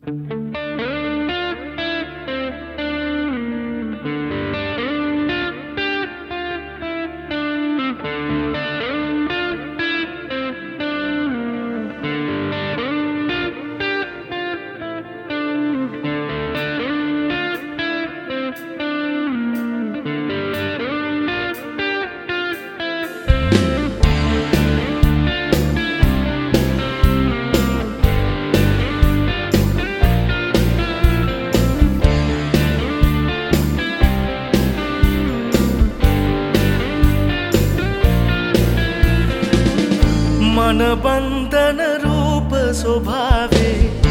मनबंधन रूप स्वभावे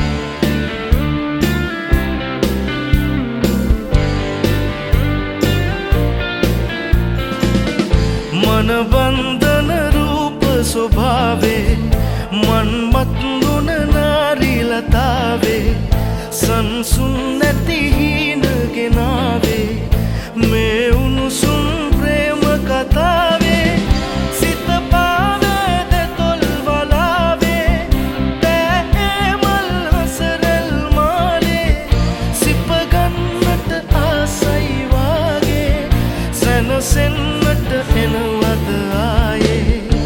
मनबंधन रूप स्वभावे मन्मत्नुन नारी लतावे संसुन्नति हीन गिनावे मैं उनुसुम प्रेम कथावे සෙන්නට එනවද ආයේ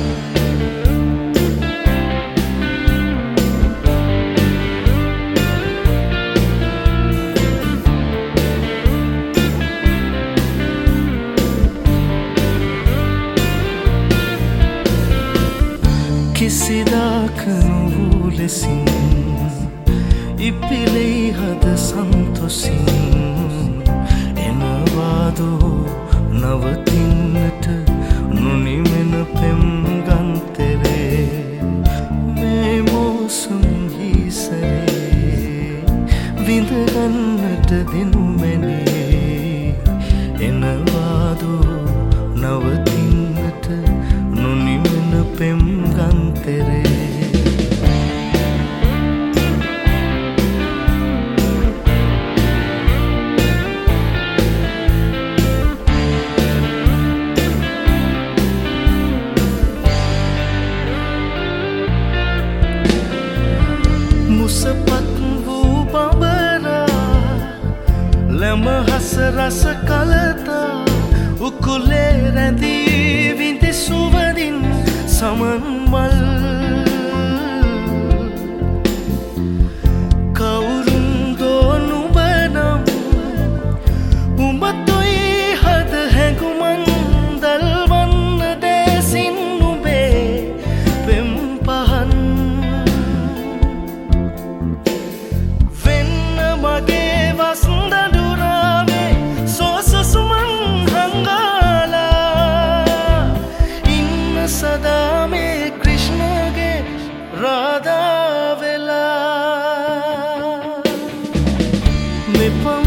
කිසිදාක නොවූ ලෙසින් ඉපිලෙයි හද සන්තොසින් එනවාදෝ නවතින්නට නොනිමෙන පෙම් ගන්තරේ මේ මෝසුම් හිසරේ විඳගන්නට දිනුමැනේ එනවාදෝ නවතින්නට නොනිමෙන පෙම් ගන්තරේ මුසපත් වූ බඹරා ලැම හස රස කලතා උකුලේ රැඳී විඳි සුවඳින් සමන්මල් කවුරුන්දෝ නුඹ නම් උඹතුයි හද හැඟුමන් දල්වන්න දැසින් නුඹේ පෙම් පහන් सदा में कृष्ण के राधा वेला में